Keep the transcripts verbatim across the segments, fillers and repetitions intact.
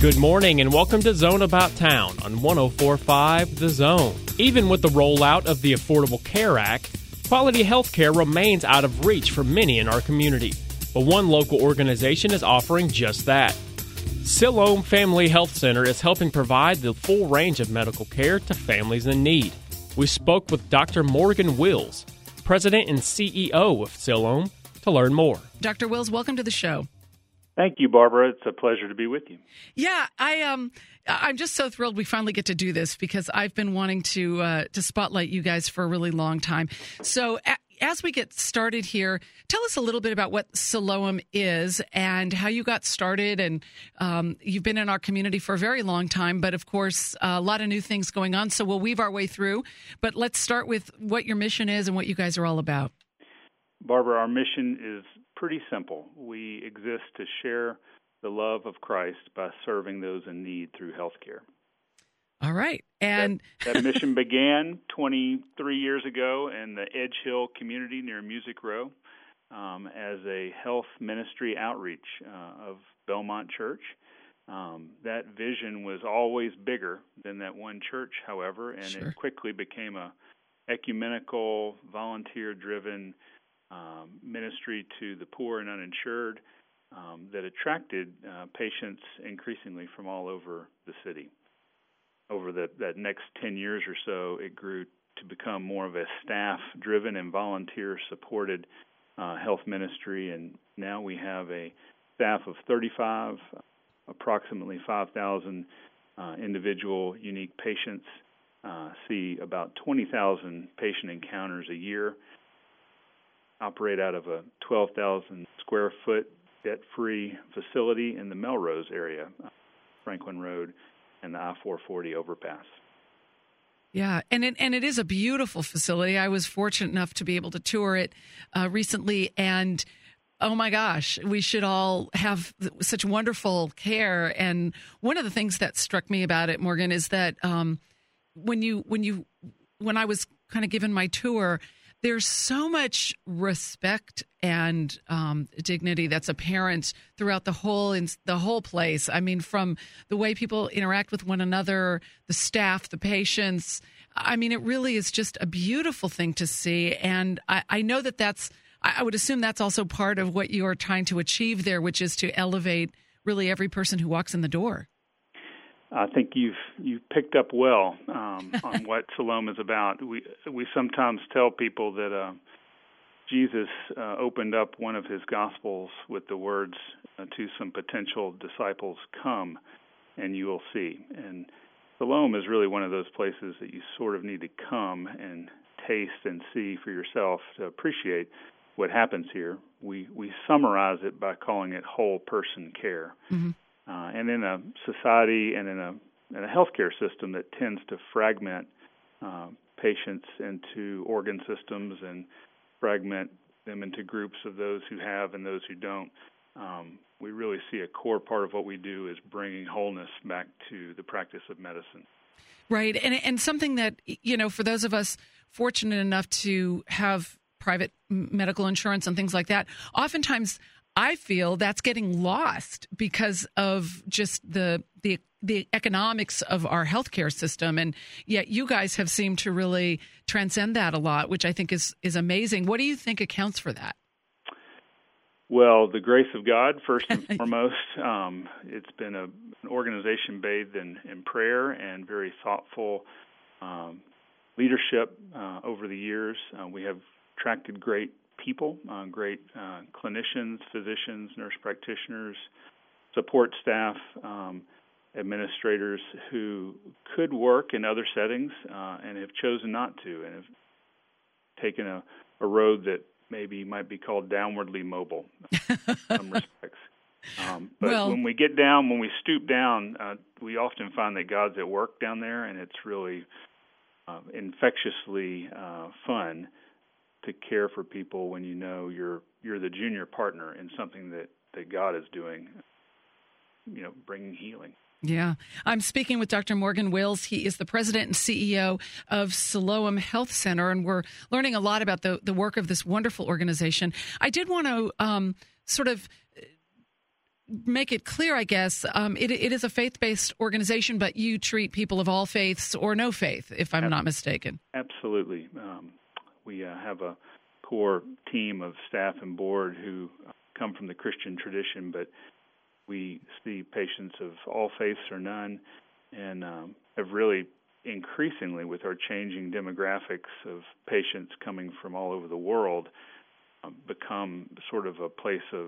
Good morning and welcome to Zone About Town on one oh four point five The Zone. Even with the rollout of the Affordable Care Act, quality health care remains out of reach for many in our community. But one local organization is offering just that. Siloam Family Health Center is helping provide the full range of medical care to families in need. We spoke with Doctor Morgan Wills, President and C E O of Siloam, to learn more. Doctor Wills, welcome to the show. Thank you, Barbara. It's a pleasure to be with you. Yeah, I um, I'm just so thrilled we finally get to do this because I've been wanting to uh, to spotlight you guys for a really long time. So a- as we get started here, tell us a little bit about what Siloam is and how you got started. And um, you've been in our community for a very long time, but of course, a lot of new things going on. So we'll weave our way through. But let's start with what your mission is and what you guys are all about. Barbara, our mission is pretty simple. We exist to share the love of Christ by serving those in need through healthcare. All right. And that, that mission began twenty-three years ago in the Edge Hill community near Music Row um, as a health ministry outreach uh, of Belmont Church. Um, that vision was always bigger than that one church, however, and Sure. it quickly became a ecumenical, volunteer-driven Um, ministry to the poor and uninsured um, that attracted uh, patients increasingly from all over the city. Over the, that next ten years or so, it grew to become more of a staff-driven and volunteer-supported uh, health ministry, and now we have a staff of thirty-five, approximately five thousand uh, individual unique patients, uh, see about twenty thousand patient encounters a year, operate out of a twelve thousand square foot debt-free facility in the Melrose area, Franklin Road and the I four forty overpass. Yeah, and it, and it is a beautiful facility. I was fortunate enough to be able to tour it uh, recently, and oh my gosh, we should all have such wonderful care. And one of the things that struck me about it, Morgan, is that um, when you when you when I was kind of given my tour, there's so much respect and um, dignity that's apparent throughout the whole in, the whole place. I mean, from the way people interact with one another, the staff, the patients. I mean, it really is just a beautiful thing to see. And I, I know that that's, I would assume that's also part of what you are trying to achieve there, which is to elevate really every person who walks in the door. I think you've you've picked up well um, on what Siloam is about. We we sometimes tell people that uh, Jesus uh, opened up one of his Gospels with the words uh, to some potential disciples, "Come, and you will see." And Siloam is really one of those places that you sort of need to come and taste and see for yourself to appreciate what happens here. We we summarize it by calling it whole person care. Mm-hmm. Uh, and in a society and in a, in a healthcare system that tends to fragment uh, patients into organ systems and fragment them into groups of those who have and those who don't, um, we really see a core part of what we do is bringing wholeness back to the practice of medicine. Right. And, and something that, you know, for those of us fortunate enough to have private medical insurance and things like that, oftentimes I feel that's getting lost because of just the the the economics of our healthcare system, and yet you guys have seemed to really transcend that a lot, which I think is is amazing. What do you think accounts for that? Well, the grace of God, first and foremost. Um, it's been a, an organization bathed in, in prayer and very thoughtful um, leadership uh, over the years. Uh, we have attracted great people, uh, great uh, clinicians, physicians, nurse practitioners, support staff, um, administrators who could work in other settings uh, and have chosen not to, and have taken a, a road that maybe might be called downwardly mobile in some respects. Um, but well, when we get down, when we stoop down, uh, we often find that God's at work down there, and it's really uh, infectiously uh, fun to care for people when you know you're you're the junior partner in something that, that God is doing, you know, bringing healing. Yeah. I'm speaking with Doctor Morgan Wills. He is the president and C E O of Siloam Health Center, and we're learning a lot about the, the work of this wonderful organization. I did want to um, sort of make it clear, I guess, um, it, it is a faith-based organization, but you treat people of all faiths or no faith, if I'm not mistaken. Absolutely. Um, we uh, have a core team of staff and board who come from the Christian tradition, but we see patients of all faiths or none, and um, have really increasingly, with our changing demographics of patients coming from all over the world, uh, become sort of a place of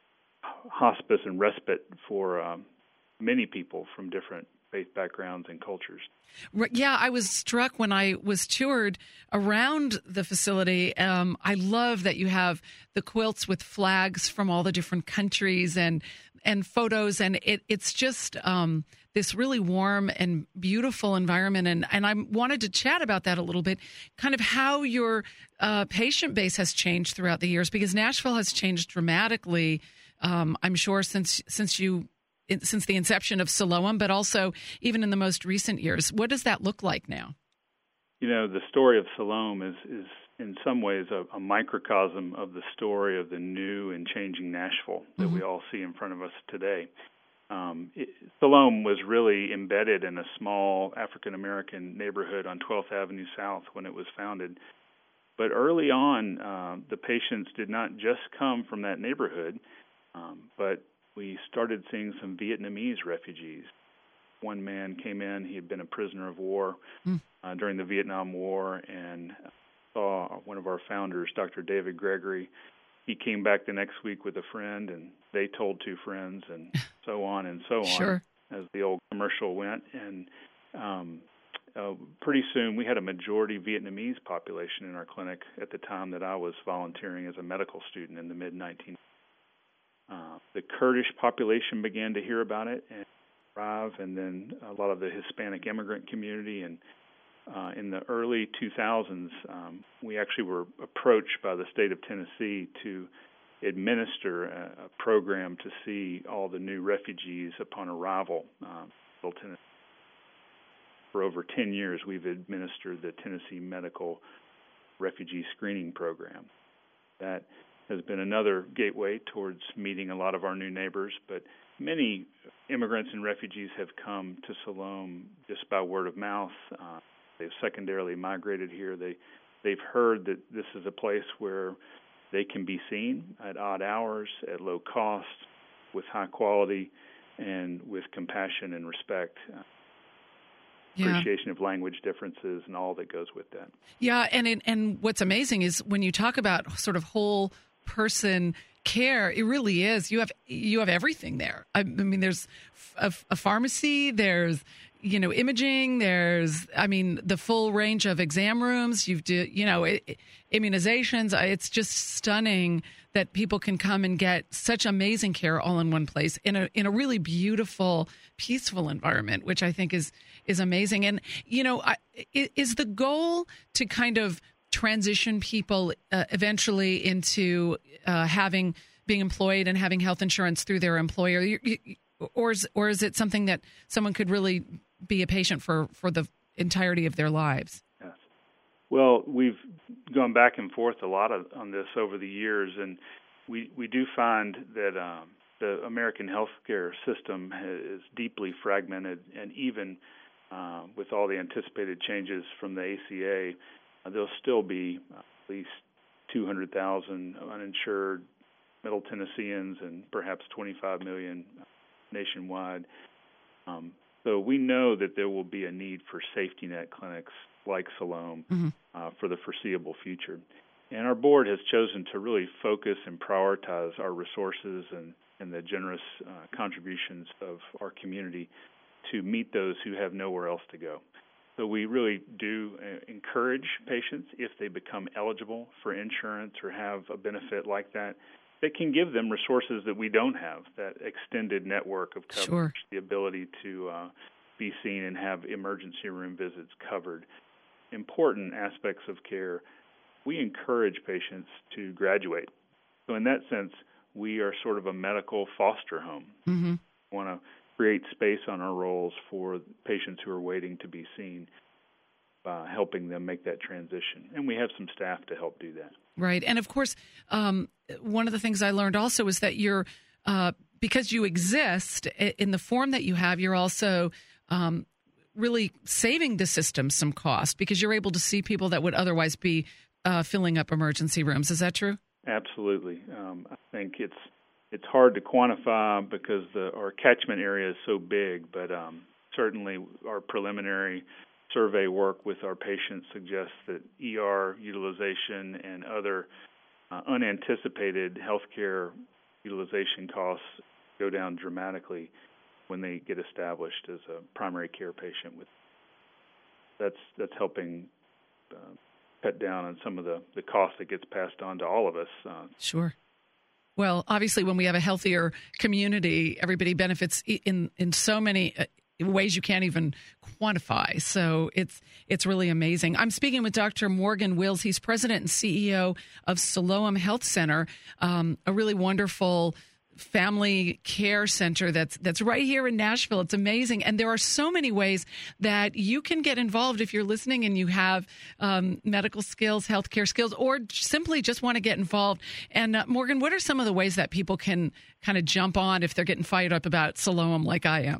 hospice and respite for um, many people from different faith backgrounds and cultures. Yeah, I was struck when I was toured around the facility. Um, I love that you have the quilts with flags from all the different countries and and photos, and it, it's just um, this really warm and beautiful environment. And, and I wanted to chat about that a little bit, kind of how your uh, patient base has changed throughout the years, because Nashville has changed dramatically, um, I'm sure, since since you since the inception of Siloam, but also even in the most recent years. What does that look like now? You know, the story of Siloam is, is in some ways a, a microcosm of the story of the new and changing Nashville that mm-hmm. we all see in front of us today. Um, it, Siloam was really embedded in a small African-American neighborhood on twelfth Avenue South when it was founded. But early on, uh, the patients did not just come from that neighborhood, um, but we started seeing some Vietnamese refugees. One man came in, he had been a prisoner of war mm. uh, during the Vietnam War, and saw one of our founders, Doctor David Gregory. He came back the next week with a friend, and they told two friends, and so on and so on, sure. as the old commercial went. And um, uh, pretty soon we had a majority Vietnamese population in our clinic at the time that I was volunteering as a medical student in the mid nineteen. Uh, the Kurdish population began to hear about it and arrive, and then a lot of the Hispanic immigrant community. And uh, in the early two thousands, um, we actually were approached by the state of Tennessee to administer a, a program to see all the new refugees upon arrival. Um, Tennessee. For over ten years, we've administered the Tennessee Medical Refugee Screening Program. That has been another gateway towards meeting a lot of our new neighbors, but many immigrants and refugees have come to Siloam just by word of mouth. Uh, they've secondarily migrated here. They, they've heard that this is a place where they can be seen at odd hours, at low cost, with high quality, and with compassion and respect. Uh, Yeah. appreciation of language differences and all that goes with that. Yeah, and it, and what's amazing is when you talk about sort of whole person care, it really is. You have you have everything there. I, I mean, there's a, a pharmacy, there's you know imaging, there's I mean the full range of exam rooms. You've do you know it, immunizations. It's just stunning that people can come and get such amazing care all in one place in a in a really beautiful, peaceful environment, which I think is is amazing. And you know, I, is the goal to kind of transition people uh, eventually into uh, having being employed and having health insurance through their employer, you, you, or is or is it something that someone could really be a patient for for the entirety of their lives? Yes. Well, we've gone back and forth a lot of, on this over the years, and we we do find that um, the American healthcare system is deeply fragmented, and even uh, with all the anticipated changes from the A C A, uh, there'll still be at least two hundred thousand uninsured Middle Tennesseans and perhaps twenty-five million nationwide. Um, so we know that there will be a need for safety net clinics like Siloam mm-hmm. uh, for the foreseeable future. And our board has chosen to really focus and prioritize our resources and, and the generous uh, contributions of our community to meet those who have nowhere else to go. So we really do uh, encourage patients, if they become eligible for insurance or have a benefit like that, that can give them resources that we don't have, that extended network of coverage, sure. the ability to uh, be seen and have emergency room visits covered. Important aspects of care. We encourage patients to graduate. So in that sense, we are sort of a medical foster home. Mm-hmm. We want to create space on our rolls for patients who are waiting to be seen, uh, helping them make that transition. And we have some staff to help do that. Right. And of course, um, one of the things I learned also is that you're uh, because you exist in the form that you have, you're also um, really saving the system some cost because you're able to see people that would otherwise be uh, filling up emergency rooms. Is that true? Absolutely. Um, I think it's it's hard to quantify because the our catchment area is so big, but um, certainly our preliminary survey work with our patients suggests that E R utilization and other uh, unanticipated healthcare utilization costs go down dramatically when they get established as a primary care patient. With that's that's helping uh, cut down on some of the, the cost that gets passed on to all of us. Uh, sure. Well, obviously, when we have a healthier community, everybody benefits in in so many ways you can't even quantify. So it's it's really amazing. I'm speaking with Doctor Morgan Wills. He's president and C E O of Siloam Health Center, um, a really wonderful family care center that's that's right here in Nashville. It's amazing. And there are so many ways that you can get involved if you're listening and you have um, medical skills, healthcare skills, or simply just want to get involved. And uh, Morgan, what are some of the ways that people can kind of jump on if they're getting fired up about Siloam like I am?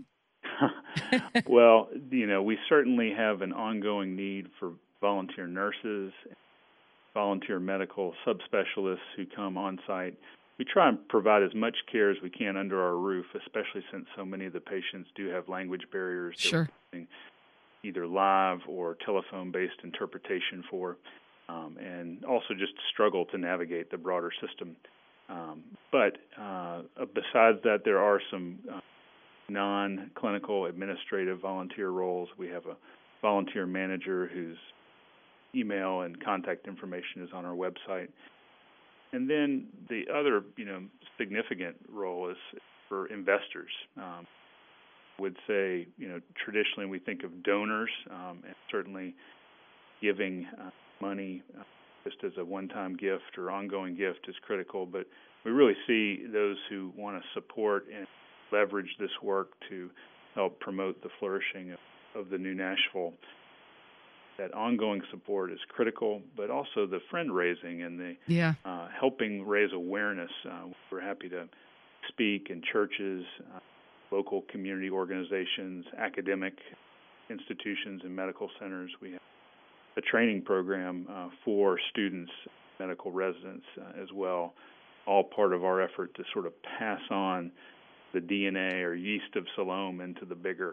Well, you know, we certainly have an ongoing need for volunteer nurses, volunteer medical subspecialists who come on site. We try and provide as much care as we can under our roof, especially since so many of the patients do have language barriers. Sure. Either live or telephone-based interpretation for, um, and also just struggle to navigate the broader system. Um, but uh, besides that, there are some uh, non-clinical administrative volunteer roles. We have a volunteer manager whose email and contact information is on our website. And then the other, you know, significant role is for investors. Um, would say, you know, traditionally we think of donors, um, and certainly giving uh, money uh, just as a one-time gift or ongoing gift is critical. But we really see those who want to support and leverage this work to help promote the flourishing of, of the new Nashville. That ongoing support is critical, but also the friend raising and the yeah. uh, helping raise awareness. Uh, we're happy to speak in churches, uh, local community organizations, academic institutions, and medical centers. We have a training program uh, for students, medical residents uh, as well, all part of our effort to sort of pass on the D N A or yeast of Siloam into the bigger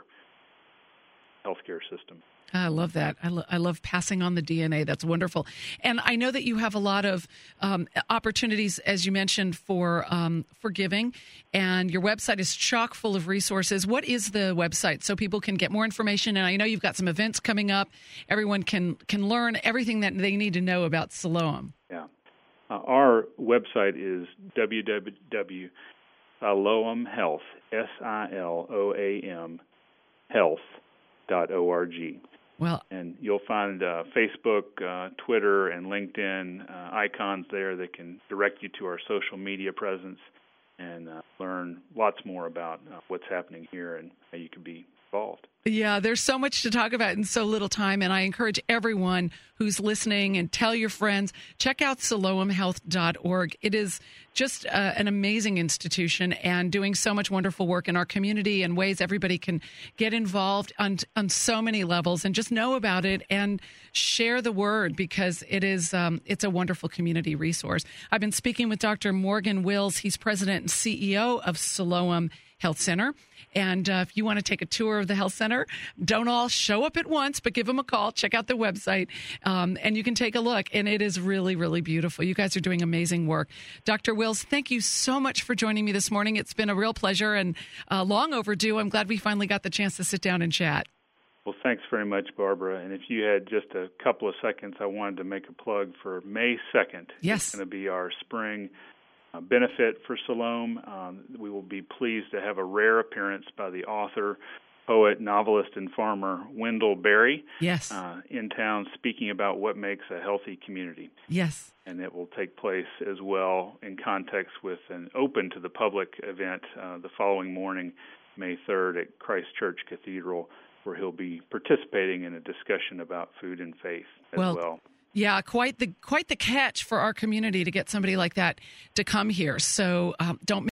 healthcare system. I love that. I, lo- I love passing on the D N A. That's wonderful. And I know that you have a lot of um, opportunities, as you mentioned, for um, for giving. And your website is chock full of resources. What is the website so people can get more information? And I know you've got some events coming up. Everyone can, can learn everything that they need to know about Siloam. Yeah. Uh, our website is w w w dot siloam health, S I L O A M, health dot org. Well, and you'll find uh, Facebook, uh, Twitter, and LinkedIn uh, icons there that can direct you to our social media presence and uh, learn lots more about uh, what's happening here and how you can be involved. Yeah, there's so much to talk about in so little time, and I encourage everyone who's listening and tell your friends, check out siloam health dot org. It is just uh, an amazing institution and doing so much wonderful work in our community and ways everybody can get involved on on so many levels and just know about it and share the word because it is um, it's a wonderful community resource. I've been speaking with Doctor Morgan Wills. He's president and C E O of Siloam Health Center. And uh, if you want to take a tour of the health center, don't all show up at once, but give them a call. Check out the website, um, and you can take a look. And it is really, really beautiful. You guys are doing amazing work. Doctor Wills, thank you so much for joining me this morning. It's been a real pleasure and uh, long overdue. I'm glad we finally got the chance to sit down and chat. Well, thanks very much, Barbara. And if you had just a couple of seconds, I wanted to make a plug for May second. Yes. It's going to be our spring Uh, benefit for Siloam. Um, we will be pleased to have a rare appearance by the author, poet, novelist, and farmer Wendell Berry yes. uh, in town speaking about what makes a healthy community. Yes. And it will take place as well in context with an open to the public event uh, the following morning, May third, at Christ Church Cathedral, where he'll be participating in a discussion about food and faith as well. well. Yeah, quite the quite the catch for our community to get somebody like that to come here. So um, don't